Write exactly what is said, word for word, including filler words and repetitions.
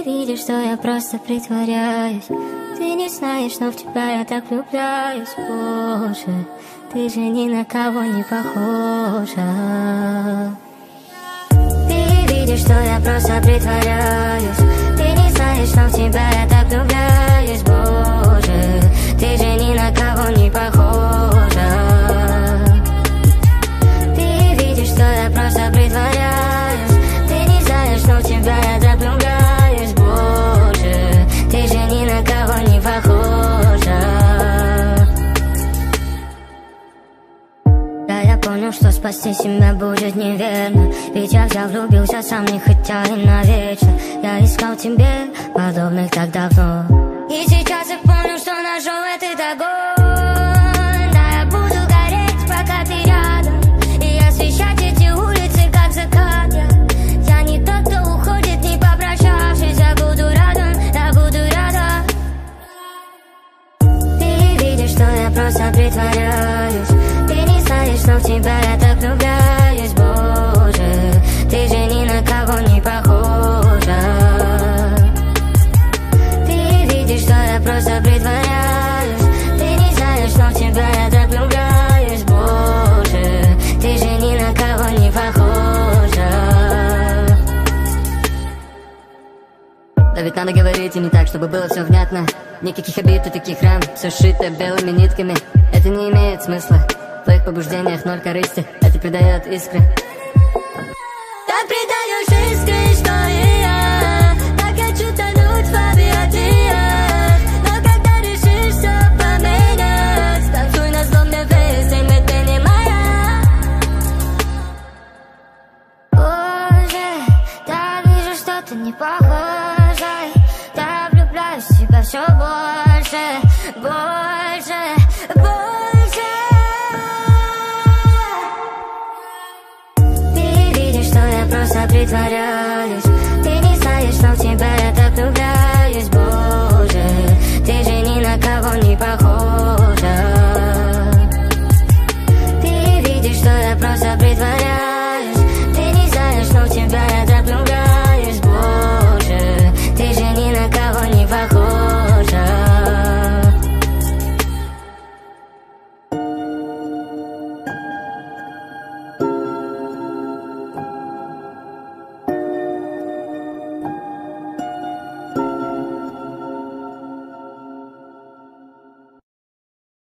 Ты видишь, что я просто притворяюсь. Ты не знаешь, но в тебя я так влюбляюсь. Боже, ты же ни на кого не похожа. Ты видишь, что я просто притворяюсь. Ты не знаешь, но в тебя я так влюбляюсь. Боже, ты же ни на кого не похожа. Ты видишь, что я просто притворяюсь. Ты не знаешь, но в тебя я так влюбляюсь. Боже, ты же ни на кого не похожа. Да, я понял, что спасти себя будет неверно. Ведь я взял, влюбился сам, не хотя и навечно. Я искал тебе подобных так давно. И сейчас я понял, что нашел этот огонь. Да, я буду гореть, пока ты рядом. И освещать эти улицы, как закат. Я, я не тот, кто уходит, не попрощавшись. Я буду рядом, я буду рядом. Ты видишь, что я просто притворяюсь. Ты не знаешь, но в тебя я так влюбляюсь. Боже, ты же ни на кого не похожа. Ты видишь, что я просто притворяюсь. Ты не знаешь, но в тебя я так влюбляюсь. Боже, ты же ни на кого не похожа. Да ведь надо говорить и не так, чтобы было все внятно. Никаких обид и таких ран, все сшито белыми нитками. Это не имеет смысла. В твоих побуждениях ноль корысти. Это придает искры. Так придаешь искры, что и я. Так хочу тонуть в объятиях. Но когда решишь все поменять, танцуй на зло мне песнь, ведь ты не моя. Боже, да вижу, что ты не похожа. Я влюбляюсь в тебя все больше, больше, больше. Ты видишь, что я просто притворяюсь. Ты не знаешь, но в тебя я так влюбляюсь. Боже, ты же ни на кого не похожа.